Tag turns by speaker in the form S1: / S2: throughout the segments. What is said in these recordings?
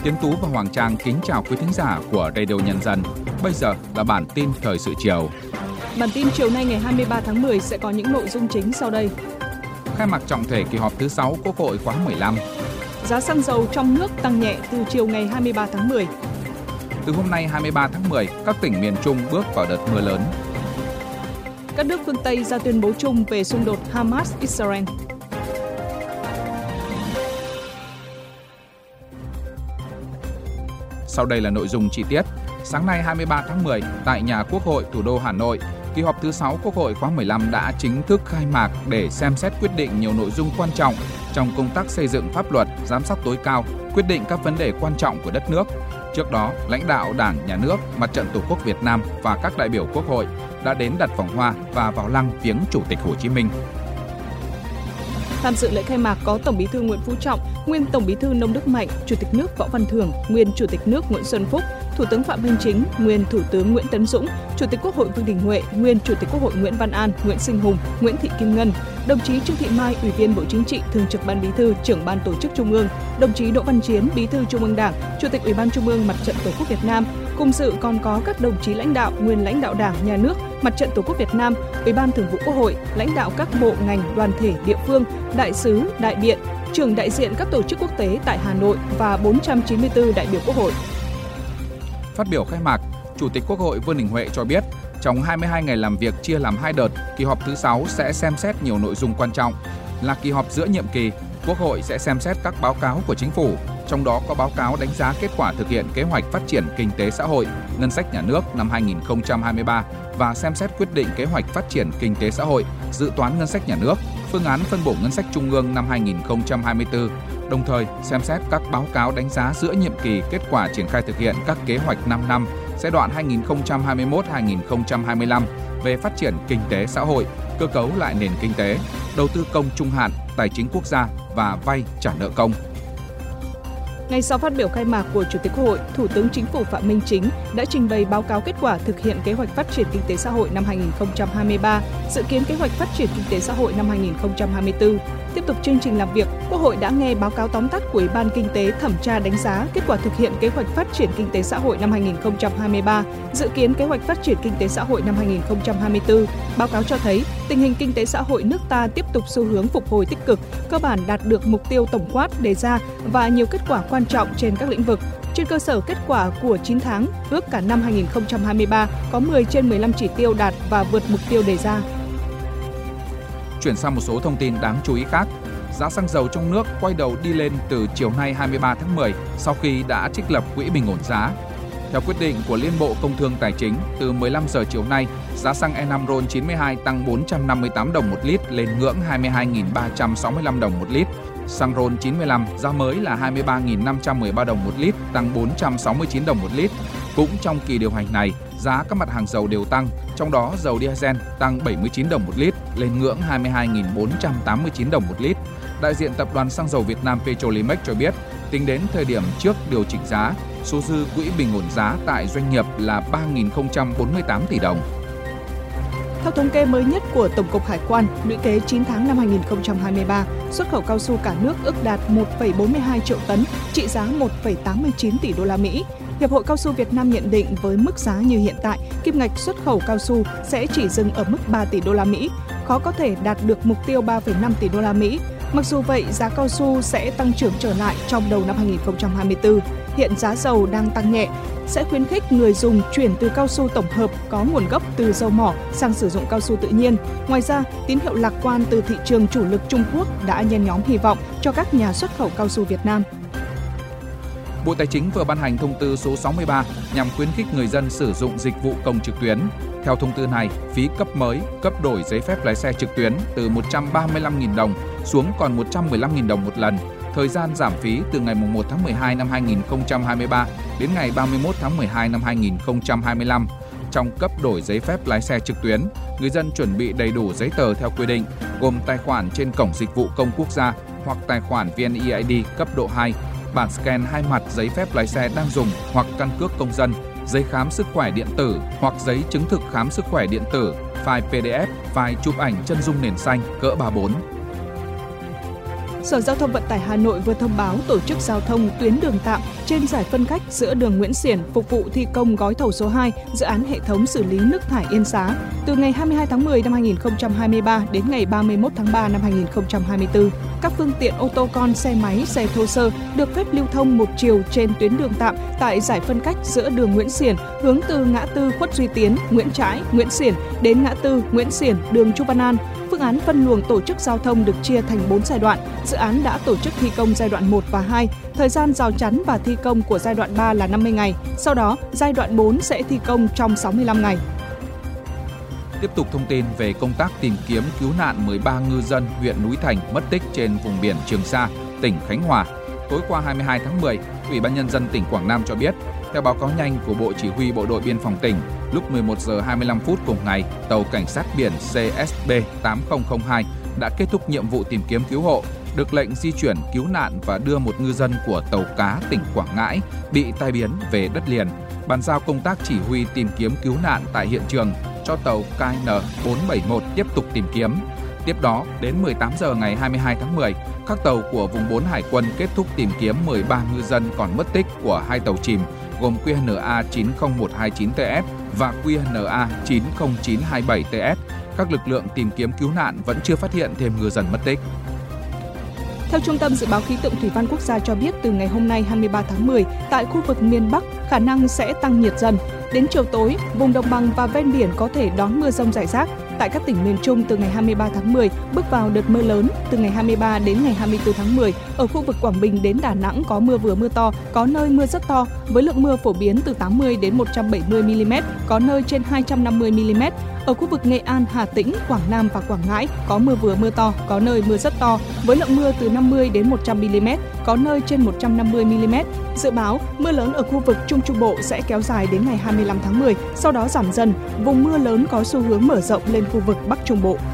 S1: Tiến Tú và Hoàng Trang kính chào quý thính giả của Radio Nhân dân. Bây giờ là bản tin thời sự chiều.
S2: Bản tin chiều nay ngày 23 tháng 10 sẽ có những nội dung chính sau đây.
S1: Khai mạc trọng thể kỳ họp thứ 6 Quốc hội khóa 15.
S2: Giá xăng dầu trong nước tăng nhẹ từ chiều ngày 23 tháng 10.
S1: Từ hôm nay 23 tháng 10, các tỉnh miền Trung bước vào đợt mưa lớn.
S2: Các nước phương Tây ra tuyên bố chung về xung đột Hamas-Israel.
S1: Sau đây là nội dung chi tiết. Sáng nay 23 tháng 10, tại nhà Quốc hội thủ đô Hà Nội, kỳ họp thứ 6 Quốc hội khóa 15 đã chính thức khai mạc để xem xét quyết định nhiều nội dung quan trọng trong công tác xây dựng pháp luật, giám sát tối cao, quyết định các vấn đề quan trọng của đất nước. Trước đó, lãnh đạo Đảng, Nhà nước, Mặt trận Tổ quốc Việt Nam và các đại biểu Quốc hội đã đến đặt vòng hoa và vào lăng viếng Chủ tịch Hồ Chí Minh.
S2: Tham dự lễ khai mạc có Tổng Bí thư Nguyễn Phú Trọng, nguyên Tổng Bí thư Nông Đức Mạnh, Chủ tịch nước Võ Văn Thưởng, nguyên Chủ tịch nước Nguyễn Xuân Phúc, Thủ tướng Phạm Minh Chính, nguyên Thủ tướng Nguyễn Tấn Dũng, Chủ tịch Quốc hội Vương Đình Huệ, nguyên Chủ tịch Quốc hội Nguyễn Văn An, Nguyễn Sinh Hùng, Nguyễn Thị Kim Ngân, đồng chí Trương Thị Mai, Ủy viên Bộ Chính trị, Thường trực Ban Bí thư, Trưởng Ban Tổ chức Trung ương, đồng chí Đỗ Văn Chiến, Bí thư Trung ương Đảng, Chủ tịch Ủy ban Trung ương Mặt trận Tổ quốc Việt Nam. Cùng dự còn có các đồng chí lãnh đạo, nguyên lãnh đạo Đảng, Nhà nước, Mặt trận Tổ quốc Việt Nam, Ủy ban Thường vụ Quốc hội, lãnh đạo các bộ ngành, đoàn thể, địa phương, đại sứ, đại biện, trưởng đại diện các tổ chức quốc tế tại Hà Nội và 494 đại biểu Quốc hội.
S1: Phát biểu khai mạc, Chủ tịch Quốc hội Vương Đình Huệ cho biết, trong 22 ngày làm việc chia làm 2 đợt, kỳ họp thứ 6 sẽ xem xét nhiều nội dung quan trọng. Là kỳ họp giữa nhiệm kỳ, Quốc hội sẽ xem xét các báo cáo của Chính phủ, trong đó có báo cáo đánh giá kết quả thực hiện kế hoạch phát triển kinh tế xã hội, ngân sách nhà nước năm 2023 và xem xét quyết định kế hoạch phát triển kinh tế xã hội, dự toán ngân sách nhà nước, phương án phân bổ ngân sách trung ương năm 2024, đồng thời xem xét các báo cáo đánh giá giữa nhiệm kỳ kết quả triển khai thực hiện các kế hoạch 5 năm giai đoạn 2021-2025 về phát triển kinh tế xã hội, cơ cấu lại nền kinh tế, đầu tư công trung hạn, tài chính quốc gia và vay trả nợ công.
S2: Ngay sau phát biểu khai mạc của Chủ tịch Quốc hội, Thủ tướng Chính phủ Phạm Minh Chính đã trình bày báo cáo kết quả thực hiện kế hoạch phát triển kinh tế xã hội năm 2023, dự kiến kế hoạch phát triển kinh tế xã hội năm 2024. Tiếp tục chương trình làm việc, Quốc hội đã nghe báo cáo tóm tắt của Ủy ban Kinh tế thẩm tra đánh giá kết quả thực hiện kế hoạch phát triển kinh tế xã hội năm 2023, dự kiến kế hoạch phát triển kinh tế xã hội năm 2024. Báo cáo cho thấy, tình hình kinh tế xã hội nước ta tiếp tục xu hướng phục hồi tích cực, cơ bản đạt được mục tiêu tổng quát đề ra và nhiều kết quả quan trọng trên các lĩnh vực. Trên cơ sở kết quả của 9 tháng, ước cả năm 2023 có 10 trên 15 chỉ tiêu đạt và vượt mục tiêu đề ra.
S1: Chuyển sang một số thông tin đáng chú ý khác. Giá xăng dầu trong nước quay đầu đi lên từ chiều nay 23 tháng 10 sau khi đã trích lập quỹ bình ổn giá. Theo quyết định của Liên Bộ Công Thương Tài chính, từ 15 giờ chiều nay, giá xăng E5 RON92 tăng 458 đồng một lít lên ngưỡng 22.365 đồng một lít. Xăng RON95 giá mới là 23.513 đồng một lít, tăng 469 đồng một lít. Cũng trong kỳ điều hành này, giá các mặt hàng dầu đều tăng, trong đó dầu diesel tăng 79 đồng một lít lên ngưỡng 22.489 đồng một lít. Đại diện Tập đoàn Xăng dầu Việt Nam Petrolimex cho biết, tính đến thời điểm trước điều chỉnh giá, số dư quỹ bình ổn giá tại doanh nghiệp là 3.048 tỷ đồng.
S2: Theo thống kê mới nhất của Tổng cục Hải quan, lũy kế 9 tháng năm 2023, xuất khẩu cao su cả nước ước đạt 1,42 triệu tấn, trị giá 1,89 tỷ đô la Mỹ. Hiệp hội Cao su Việt Nam nhận định với mức giá như hiện tại, kim ngạch xuất khẩu cao su sẽ chỉ dừng ở mức 3 tỷ đô la Mỹ, khó có thể đạt được mục tiêu 3,5 tỷ đô la Mỹ. Mặc dù vậy, giá cao su sẽ tăng trưởng trở lại trong đầu năm 2024. Hiện giá dầu đang tăng nhẹ, sẽ khuyến khích người dùng chuyển từ cao su tổng hợp có nguồn gốc từ dầu mỏ sang sử dụng cao su tự nhiên. Ngoài ra, tín hiệu lạc quan từ thị trường chủ lực Trung Quốc đã nhen nhóm hy vọng cho các nhà xuất khẩu cao su Việt Nam.
S1: Bộ Tài chính vừa ban hành thông tư số 63 nhằm khuyến khích người dân sử dụng dịch vụ công trực tuyến. Theo thông tư này, phí cấp mới, cấp đổi giấy phép lái xe trực tuyến từ 135.000 đồng xuống còn 115.000 đồng một lần. Thời gian giảm phí từ ngày 1 tháng 12 năm 2023 đến ngày 31 tháng 12 năm 2025. Trong cấp đổi giấy phép lái xe trực tuyến, người dân chuẩn bị đầy đủ giấy tờ theo quy định, gồm tài khoản trên Cổng Dịch vụ Công Quốc gia hoặc tài khoản VNeID cấp độ 2, bản scan 2 mặt giấy phép lái xe đang dùng hoặc căn cước công dân, giấy khám sức khỏe điện tử hoặc giấy chứng thực khám sức khỏe điện tử, file PDF, file chụp ảnh chân dung nền xanh cỡ 3/4.
S2: Sở Giao thông Vận tải Hà Nội vừa thông báo tổ chức giao thông tuyến đường tạm trên giải phân cách giữa đường Nguyễn Xiển phục vụ thi công gói thầu số 2 dự án hệ thống xử lý nước thải Yên Xá từ ngày 22 tháng 10 năm 2023 đến ngày 31 tháng 3 năm 2024. Các phương tiện ô tô con, xe máy, xe thô sơ được phép lưu thông một chiều trên tuyến đường tạm tại giải phân cách giữa đường Nguyễn Xiển hướng từ ngã tư Khuất Duy Tiến, Nguyễn Trãi, Nguyễn Xiển đến ngã tư Nguyễn Xiển, đường Chu Văn An. Phương án phân luồng tổ chức giao thông được chia thành 4 giai đoạn. Dự án đã tổ chức thi công giai đoạn 1 và 2. Thời gian rào chắn và thi công của giai đoạn 3 là 50 ngày. Sau đó, giai đoạn 4 sẽ thi công trong 65 ngày.
S1: Tiếp tục thông tin về công tác tìm kiếm cứu nạn 13 ngư dân huyện Núi Thành mất tích trên vùng biển Trường Sa, tỉnh Khánh Hòa. Tối qua 22 tháng 10, Ủy ban Nhân dân tỉnh Quảng Nam cho biết, theo báo cáo nhanh của Bộ Chỉ huy Bộ đội Biên phòng tỉnh, lúc 11 giờ 25 phút cùng ngày, tàu cảnh sát biển CSB 8002 đã kết thúc nhiệm vụ tìm kiếm cứu hộ, được lệnh di chuyển cứu nạn và đưa một ngư dân của tàu cá tỉnh Quảng Ngãi bị tai biến về đất liền, bàn giao công tác chỉ huy tìm kiếm cứu nạn tại hiện trường cho tàu KN471 tiếp tục tìm kiếm. Tiếp đó, đến 18 giờ ngày 22 tháng 10, các tàu của vùng 4 Hải quân kết thúc tìm kiếm 13 ngư dân còn mất tích của 2 tàu chìm gồm QNA 90129TS và QNA 90927TS. Các lực lượng tìm kiếm cứu nạn vẫn chưa phát hiện thêm ngư dân mất tích.
S2: Theo Trung tâm Dự báo Khí tượng Thủy văn Quốc gia cho biết, từ ngày hôm nay 23 tháng 10, tại khu vực miền Bắc, khả năng sẽ tăng nhiệt dần. Đến chiều tối, vùng đồng bằng và ven biển có thể đón mưa rông rải rác. Tại các tỉnh miền Trung, từ ngày 23 tháng 10, bước vào đợt mưa lớn. Từ ngày 23 đến ngày 24 tháng 10, ở khu vực Quảng Bình đến Đà Nẵng có mưa vừa mưa to, có nơi mưa rất to, với lượng mưa phổ biến từ 80 đến 170 mm, có nơi trên 250 mm. Ở khu vực Nghệ An, Hà Tĩnh, Quảng Nam và Quảng Ngãi có mưa vừa mưa to, có nơi mưa rất to, với lượng mưa từ 50 đến 100 mm, có nơi trên 150 mm. Dự báo, mưa lớn ở khu vực Trung Trung Bộ sẽ kéo dài đến ngày 25 tháng 10, sau đó giảm dần, vùng mưa lớn có xu hướng mở rộng lên khu vực Bắc Trung Bộ.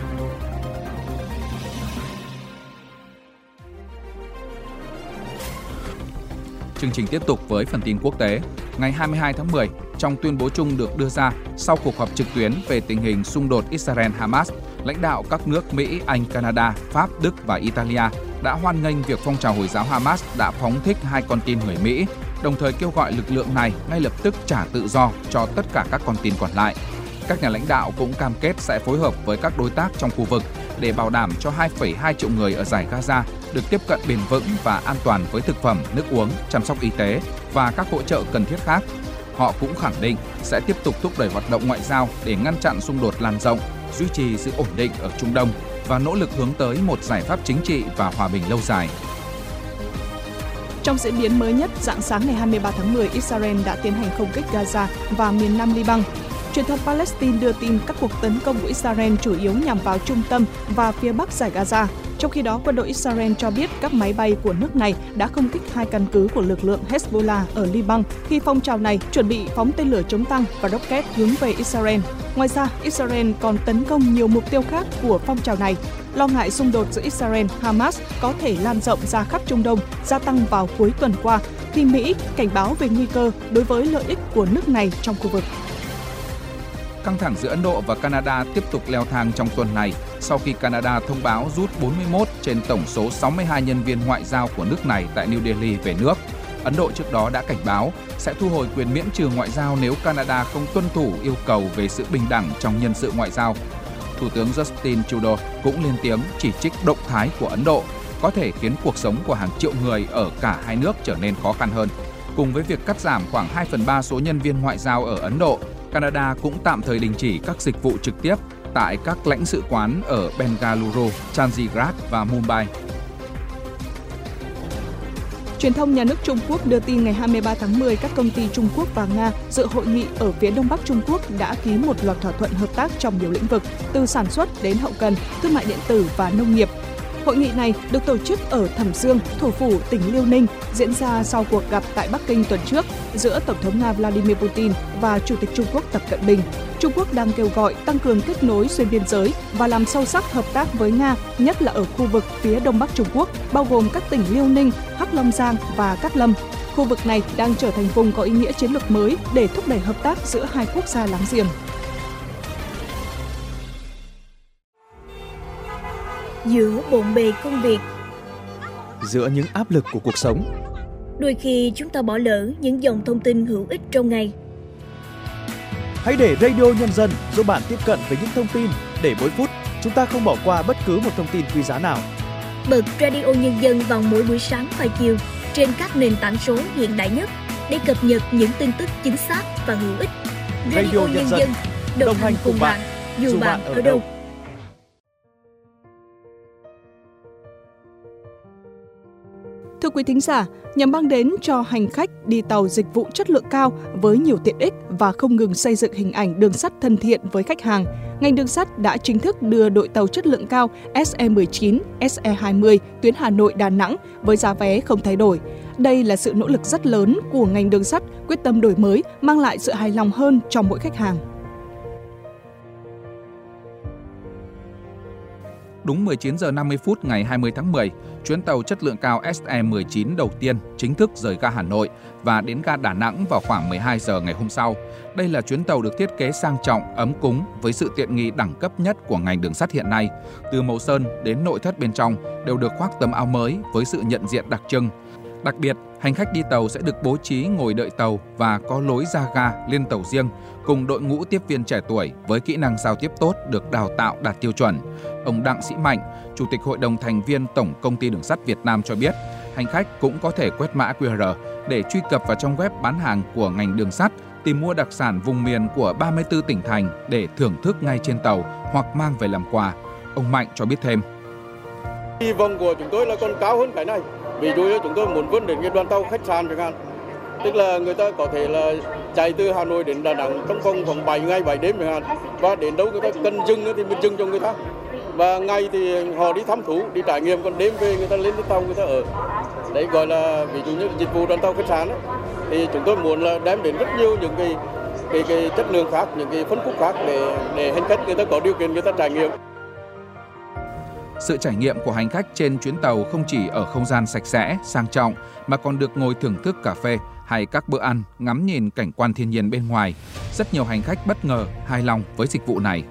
S1: Chương trình tiếp tục với phần tin quốc tế. Ngày 22 tháng 10, trong tuyên bố chung được đưa ra sau cuộc họp trực tuyến về tình hình xung đột Israel-Hamas, lãnh đạo các nước Mỹ, Anh, Canada, Pháp, Đức và Italia đã hoan nghênh việc phong trào Hồi giáo Hamas đã phóng thích 2 con tin người Mỹ, đồng thời kêu gọi lực lượng này ngay lập tức trả tự do cho tất cả các con tin còn lại. Các nhà lãnh đạo cũng cam kết sẽ phối hợp với các đối tác trong khu vực để bảo đảm cho 2,2 triệu người ở dải Gaza được tiếp cận bền vững và an toàn với thực phẩm, nước uống, chăm sóc y tế và các hỗ trợ cần thiết khác. Họ cũng khẳng định sẽ tiếp tục thúc đẩy hoạt động ngoại giao để ngăn chặn xung đột lan rộng, duy trì sự ổn định ở Trung Đông và nỗ lực hướng tới một giải pháp chính trị và hòa bình lâu dài.
S2: Trong diễn biến mới nhất, rạng sáng ngày 23 tháng 10, Israel đã tiến hành không kích Gaza và miền Nam Liban. Truyền thông Palestine đưa tin các cuộc tấn công của Israel chủ yếu nhằm vào trung tâm và phía bắc dải Gaza. Trong khi đó, quân đội Israel cho biết các máy bay của nước này đã không kích 2 căn cứ của lực lượng Hezbollah ở Liban khi phong trào này chuẩn bị phóng tên lửa chống tăng và rocket hướng về Israel. Ngoài ra, Israel còn tấn công nhiều mục tiêu khác của phong trào này. Lo ngại xung đột giữa Israel-Hamas có thể lan rộng ra khắp Trung Đông gia tăng vào cuối tuần qua, khi Mỹ cảnh báo về nguy cơ đối với lợi ích của nước này trong khu vực.
S1: Căng thẳng giữa Ấn Độ và Canada tiếp tục leo thang trong tuần này sau khi Canada thông báo rút 41 trên tổng số 62 nhân viên ngoại giao của nước này tại New Delhi về nước. Ấn Độ trước đó đã cảnh báo sẽ thu hồi quyền miễn trừ ngoại giao nếu Canada không tuân thủ yêu cầu về sự bình đẳng trong nhân sự ngoại giao. Thủ tướng Justin Trudeau cũng lên tiếng chỉ trích động thái của Ấn Độ có thể khiến cuộc sống của hàng triệu người ở cả hai nước trở nên khó khăn hơn. Cùng với việc cắt giảm khoảng 2/3 số nhân viên ngoại giao ở Ấn Độ, Canada cũng tạm thời đình chỉ các dịch vụ trực tiếp tại các lãnh sự quán ở Bengaluru, Chandigarh và Mumbai.
S2: Truyền thông nhà nước Trung Quốc đưa tin ngày 23 tháng 10 các công ty Trung Quốc và Nga dự hội nghị ở phía đông bắc Trung Quốc đã ký một loạt thỏa thuận hợp tác trong nhiều lĩnh vực, từ sản xuất đến hậu cần, thương mại điện tử và nông nghiệp. Hội nghị này được tổ chức ở Thẩm Dương, thủ phủ tỉnh Liêu Ninh, diễn ra sau cuộc gặp tại Bắc Kinh tuần trước giữa Tổng thống Nga Vladimir Putin và Chủ tịch Trung Quốc Tập Cận Bình. Trung Quốc đang kêu gọi tăng cường kết nối xuyên biên giới và làm sâu sắc hợp tác với Nga, nhất là ở khu vực phía đông bắc Trung Quốc, bao gồm các tỉnh Liêu Ninh, Hắc Long Giang và Cát Lâm. Khu vực này đang trở thành vùng có ý nghĩa chiến lược mới để thúc đẩy hợp tác giữa hai quốc gia láng giềng.
S3: Giữa bộn bề công việc, giữa những áp lực của cuộc sống.
S4: Đôi khi chúng ta bỏ lỡ những dòng thông tin hữu ích trong ngày.
S3: Hãy để Radio Nhân dân giúp bạn tiếp cận với những thông tin để mỗi phút chúng ta không bỏ qua bất cứ một thông tin quý giá nào.
S4: Bật Radio Nhân dân vào mỗi buổi sáng và chiều trên các nền tảng số hiện đại nhất để cập nhật những tin tức chính xác và hữu ích. Radio Nhân dân đồng hành cùng bạn dù bạn ở đâu.
S2: Thưa quý thính giả, nhằm mang đến cho hành khách đi tàu dịch vụ chất lượng cao với nhiều tiện ích và không ngừng xây dựng hình ảnh đường sắt thân thiện với khách hàng, ngành đường sắt đã chính thức đưa đội tàu chất lượng cao SE19, SE20 tuyến Hà Nội - Đà Nẵng với giá vé không thay đổi. Đây là sự nỗ lực rất lớn của ngành đường sắt quyết tâm đổi mới, mang lại sự hài lòng hơn cho mỗi khách hàng.
S1: Đúng 19 giờ 50 phút ngày 20 tháng 10, chuyến tàu chất lượng cao SE19 đầu tiên chính thức rời ga Hà Nội và đến ga Đà Nẵng vào khoảng 12 giờ ngày hôm sau. Đây là chuyến tàu được thiết kế sang trọng, ấm cúng với sự tiện nghi đẳng cấp nhất của ngành đường sắt hiện nay. Từ màu sơn đến nội thất bên trong đều được khoác tấm áo mới với sự nhận diện đặc trưng. Đặc biệt, hành khách đi tàu sẽ được bố trí ngồi đợi tàu và có lối ra ga lên tàu riêng, cùng đội ngũ tiếp viên trẻ tuổi với kỹ năng giao tiếp tốt được đào tạo đạt tiêu chuẩn. Ông Đặng Sĩ Mạnh, Chủ tịch Hội đồng thành viên Tổng Công ty Đường sắt Việt Nam cho biết, hành khách cũng có thể quét mã QR để truy cập vào trong web bán hàng của ngành đường sắt, tìm mua đặc sản vùng miền của 34 tỉnh thành để thưởng thức ngay trên tàu hoặc mang về làm quà. Ông Mạnh cho biết thêm.
S5: Hy vọng của chúng tôi là còn cao hơn cái này. Ví dụ như chúng tôi muốn vươn đến cái đoàn tàu khách sạn chẳng hạn. Tức là người ta có thể là chạy từ Hà Nội đến Đà Nẵng trong vòng khoảng 7 ngày 7 đêm chẳng hạn. Và đến đâu người ta cần dừng thì mình dừng cho người ta. Và ngày thì họ đi thăm thú, đi trải nghiệm, còn đêm về người ta lên cái tàu người ta ở. Đấy gọi là ví dụ như dịch vụ đoàn tàu khách sạn ấy. Thì chúng tôi muốn là đem đến rất nhiều những cái chất lượng khác, những cái phân khúc khác để hành khách người ta có điều kiện người ta trải nghiệm.
S1: Sự trải nghiệm của hành khách trên chuyến tàu không chỉ ở không gian sạch sẽ, sang trọng mà còn được ngồi thưởng thức cà phê hay các bữa ăn, ngắm nhìn cảnh quan thiên nhiên bên ngoài. Rất nhiều hành khách bất ngờ, hài lòng với dịch vụ này.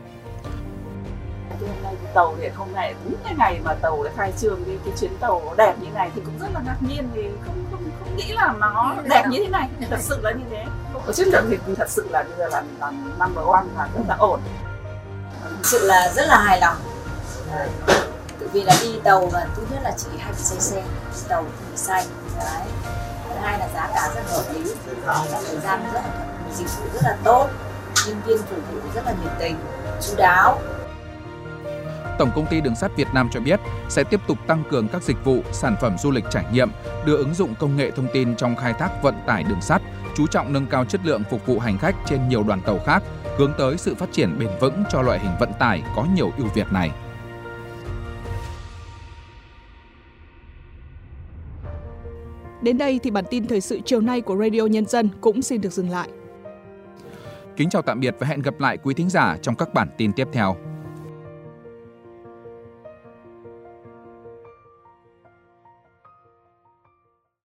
S6: Hôm nay tàu thì không ngày đúng cái ngày mà tàu đã khai trương cái chuyến tàu đẹp như này thì cũng rất là ngạc nhiên, vì không nghĩ là nó đẹp như thế này, thật sự là như thế. Chất lượng thì thật sự là bây giờ là number one, là rất là ổn.
S7: Thực sự là rất là hài lòng. Tự vì là đi tàu mà thứ nhất là chỉ hay bị say xe, tàu không bị say. Đấy. Thứ hai là giá cả rất hợp lý, thời gian rất là dịch vụ rất là tốt, nhân viên phục vụ rất là nhiệt tình, chu đáo.
S1: Tổng Công ty Đường sắt Việt Nam cho biết sẽ tiếp tục tăng cường các dịch vụ, sản phẩm du lịch trải nghiệm, đưa ứng dụng công nghệ thông tin trong khai thác vận tải đường sắt, chú trọng nâng cao chất lượng phục vụ hành khách trên nhiều đoàn tàu khác, hướng tới sự phát triển bền vững cho loại hình vận tải có nhiều ưu việt này.
S2: Đến đây thì bản tin thời sự chiều nay của Radio Nhân dân cũng xin được dừng lại.
S1: Kính chào tạm biệt và hẹn gặp lại quý thính giả trong các bản tin tiếp theo.